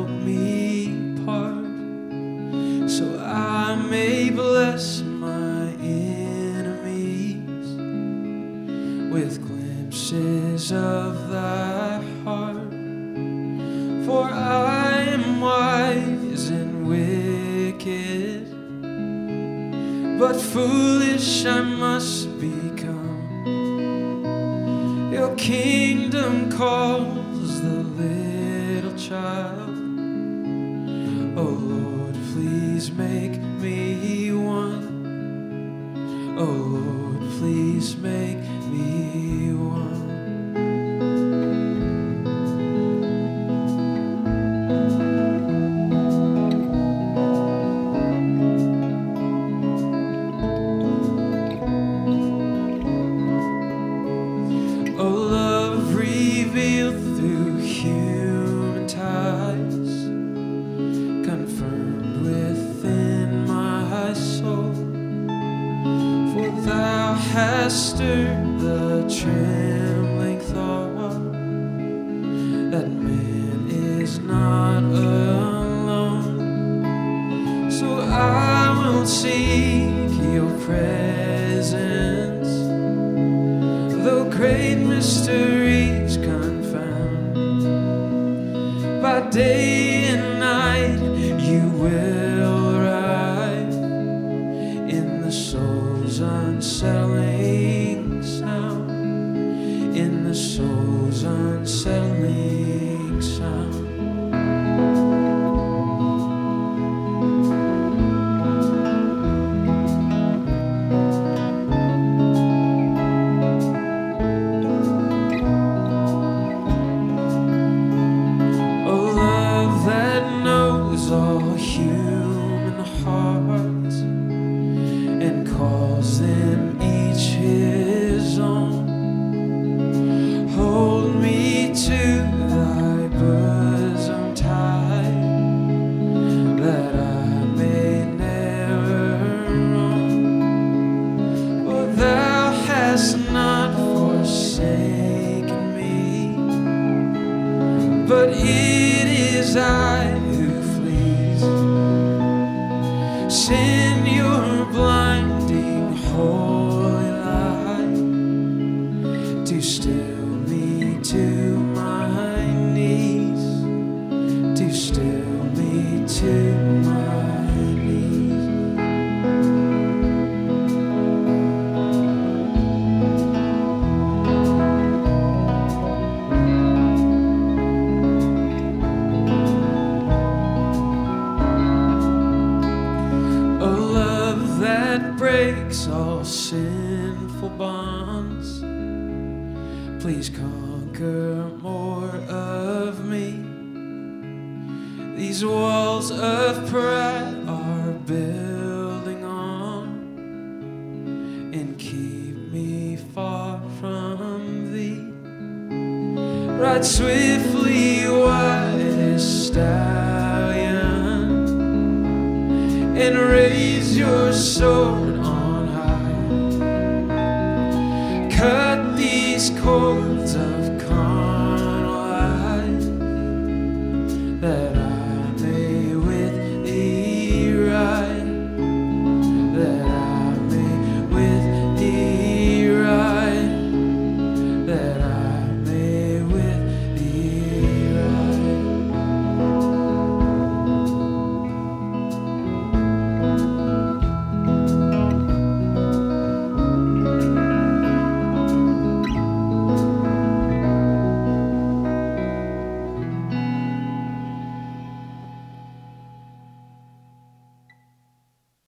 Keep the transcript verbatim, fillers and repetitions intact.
me part, so I may bless my enemies with glimpses of thy heart. For I am wise and wicked, but foolish I must become. Your kingdom calls the little child. Oh Lord, please make me one. Oh Lord, please make me one. Stirred the trembling thought that man is not alone. So I will seek your presence, though great mysteries confound. By day and night you will arrive in the soul's unsettling sound, in the soul's unsettling sound. Oh, love that knows all human hearts and calls them each his own. Hold me to thy bosom tight, that I may never roam. For thou hast not forsaken me, but it is I who flees. Send your blinding holy light to still me to my knees, to still me to my knees. Oh, love that breaks all sinful bonds, please conquer more of me. These walls of pride are building on, and keep me far from thee. Ride swiftly, whitest stallion, and raise your sword